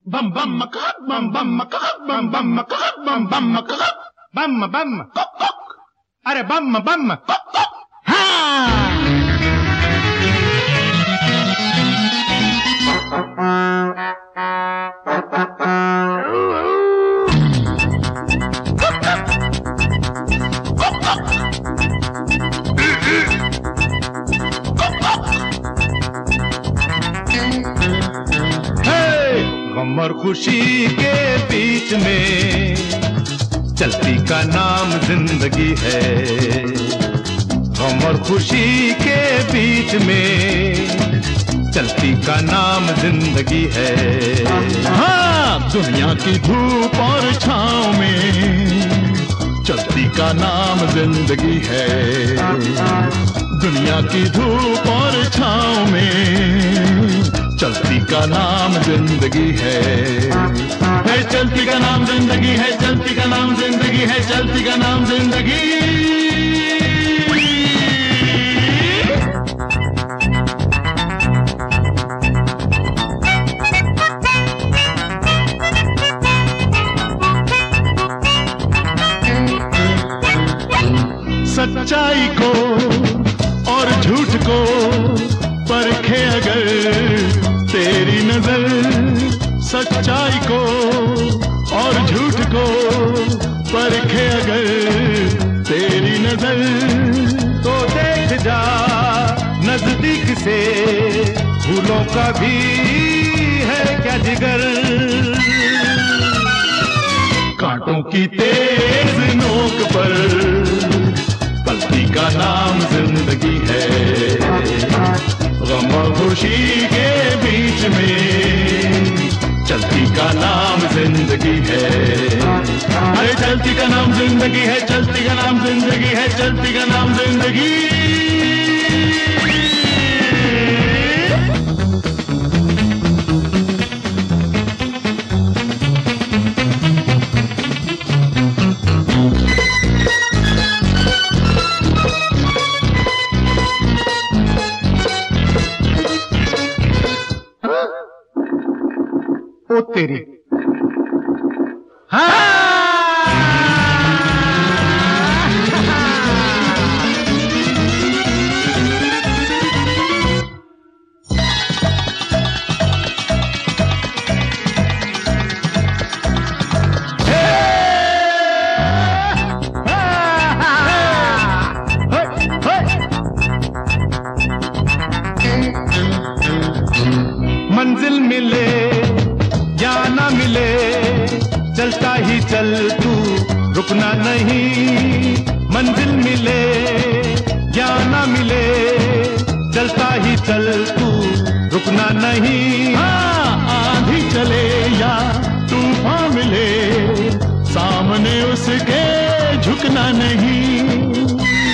Bum bum macaque, bum bum macaque, bum bum macaque, bum bum macaque, bum bum cock cock. अरे bum bum cock cock. हाँ. गम और खुशी के बीच में चलती का नाम जिंदगी है। गम और खुशी के बीच में चलती का नाम जिंदगी है। हाँ, दुनिया की धूप और छाँव में चलती का नाम जिंदगी है। दुनिया की धूप और छाँव में चलती का नाम जिंदगी है। चलती का नाम जिंदगी है, चलती का नाम जिंदगी है, चलती का नाम जिंदगी। सच्चाई को और झूठ को परखे अगर तेरी नजर, सच्चाई को और झूठ को परखे अगर तेरी नजर, तो देख जा नजदीक से फूलों का भी है क्या जिगर। कांटों की तेज नोक पर पलती का नाम जिंदगी है। गम और खुशी के बीच में चलती का नाम जिंदगी है। अरे चलती का नाम जिंदगी है, चलती का नाम जिंदगी है, चलती का नाम जिंदगी। ओ तेरी हाँ। मंजिल मिले या ना मिले चलता ही चल तू रुकना नहीं। मंजिल मिले या ना मिले चलता ही चल तू रुकना नहीं। आंधी चले या तूफान मिले सामने उसके झुकना नहीं।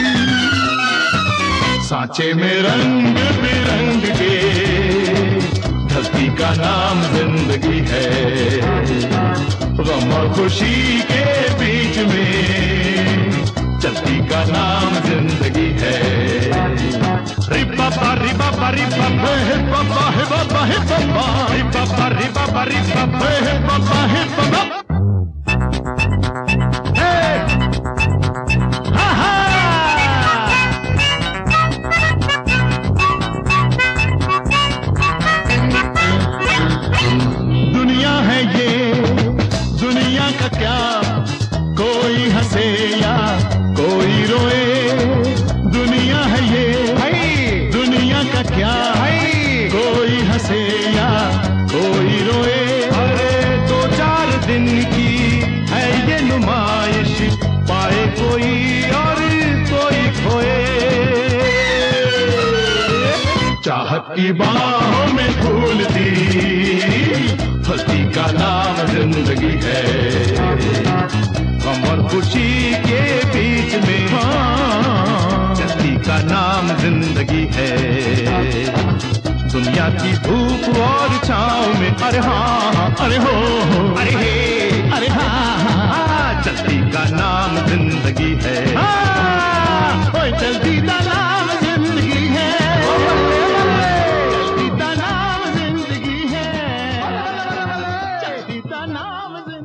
सांचे में रंग बिरंग के धरती का नाम जिंदगी है। गम और खुशी के बीच में चलती का नाम जिंदगी है। रि बाबा रि बाबा रि बाबा हे बाबा हे बाबा हे बाबा रि बाबा रि बाबा रि बाबा हे बाबा हे बाबा। दुनिया है ये, दुनिया का क्या, कोई हंसे या कोई रोए। दुनिया है ये, दुनिया का क्या, कोई हंसे या कोई रोए। अरे 2-4 दिन की है ये नुमाइश, पाए कोई और कोई खोए। चाहत की बाहों में फूल दी फलती का नाम जिंदगी है। गम और खुशी के बीच में चलती का नाम जिंदगी है। दुनिया की धूप और छाँव में अरे हाँ अरे हो अरे हे अरे हाँ चलती का नाम जिंदगी है। चलती का नाम जिंदगी है। चलती का नाम जिंदगी है। नाम